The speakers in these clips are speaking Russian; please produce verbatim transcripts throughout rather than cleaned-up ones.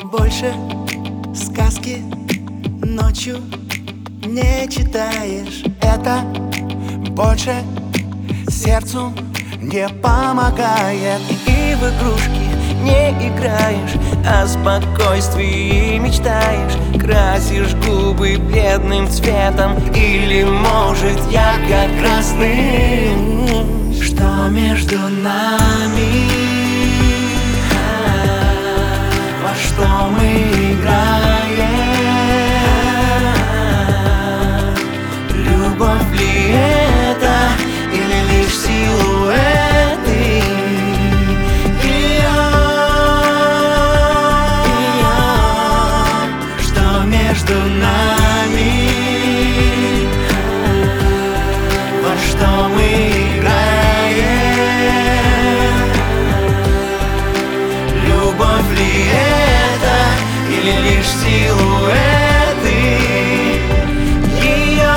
больше сказки ночью не читаешь. Это больше сердцу не помогает. И в игрушки не играешь, о спокойствии мечтаешь. Красишь губы бледным цветом или, может, ярко-красным. Что между нами? Во что мы играем? Любовь ли это или лишь силуэты? Ее, ее. Что между нами? Во что мы играем? Любовь ли это или лишь силуэты ее?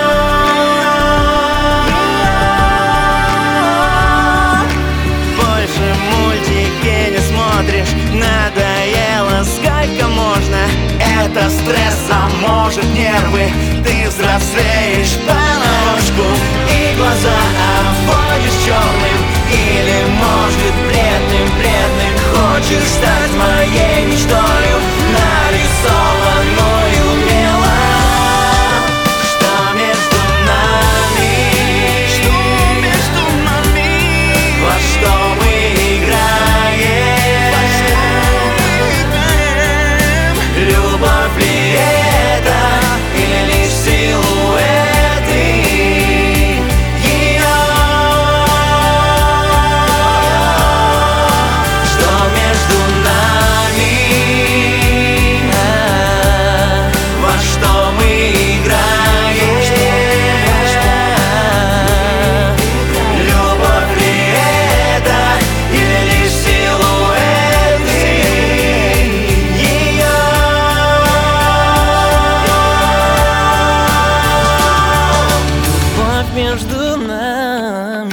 Больше мультики не смотришь, надоело, сколько можно. Это стресс, а может нервы. Ты взрослеешь понарошку и глаза обводишь черным. Или, может, бледным, бледным. Хочешь стать моей мечтою, нарисованную мелом. Что между нами? Что между нами? Во что мы играем? Во что мы играем? Любовь ли это или лишь силуэты ее? Что между нами? Во что мы играем? Любовь ли это или лишь силуэты ее? Любовь между нами.